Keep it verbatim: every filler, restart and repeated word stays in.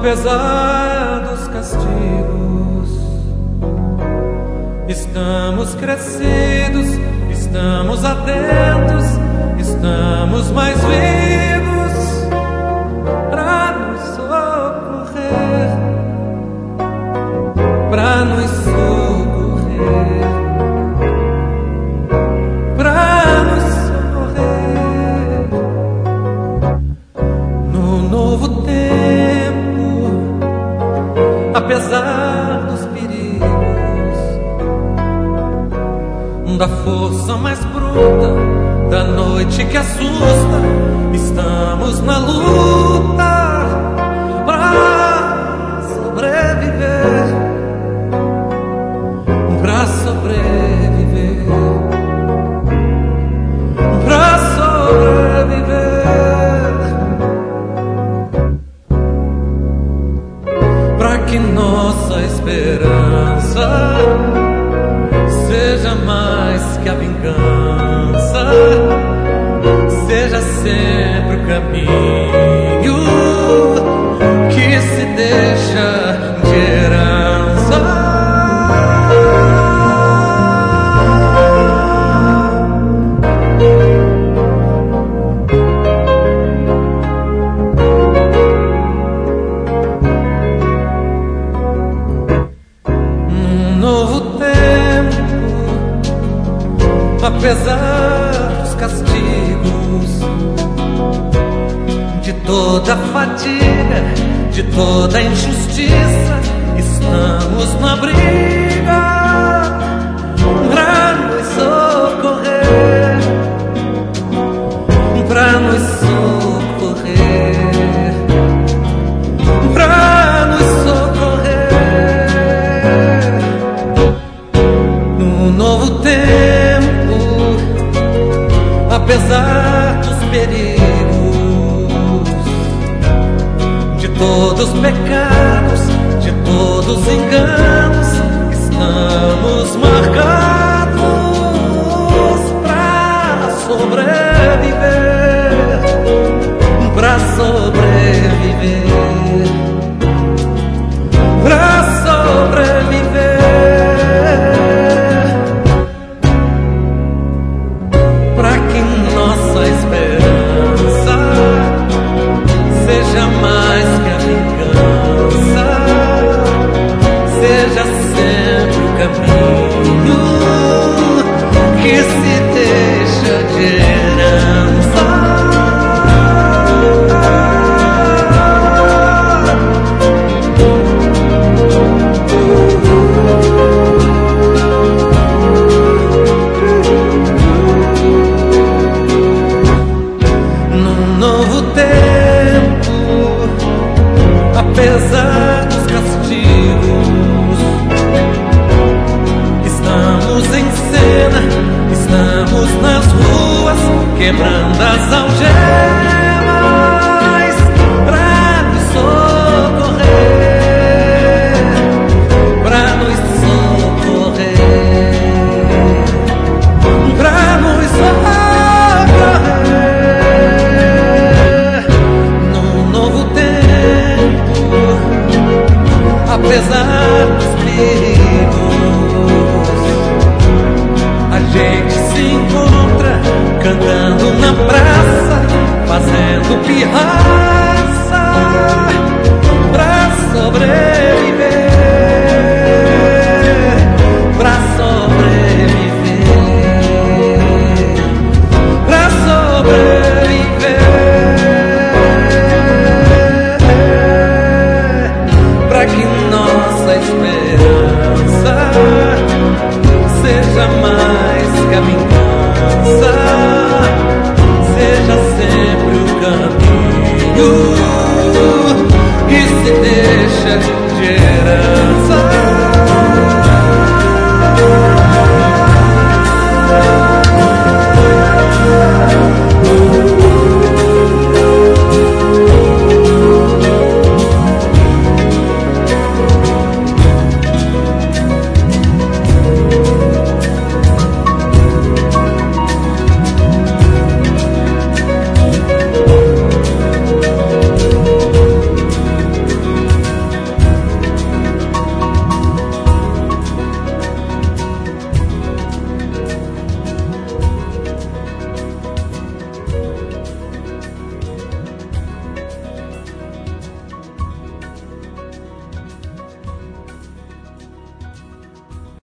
Apesar dos castigos, estamos crescidos, estamos atentos, estamos mais vivos pra nos socorrer, pra nos socorrer, pra nos socorrer no novo tempo. Apesar dos perigos, da força mais bruta, da noite que assusta, estamos na luta pra sobreviver, pra sobreviver, pra sobreviver. Que nossa esperança seja mais que a vingança, seja sempre o caminho que se deixa de herança. Apesar dos castigos, de toda fadiga, de toda injustiça, estamos na briga pra nos socorrer, pra nos socorrer, pra nos socorrer no novo tempo. Apesar dos perigos, de todos os pecados, de todos os enganos, estamos marcados pra sobreviver, pra sobreviver, pra sobreviver. Nossa esperança seja mais que a vingança, seja sempre o caminho que se deixa de herança. Apesar dos castigos, estamos em cena, estamos nas ruas, quebrando as algemas pra nos socorrer, pra nos socorrer, pra nos socorrer no novo tempo. Apesar dos perigos, a gente se encontra cantando na praça, fazendo pirraça.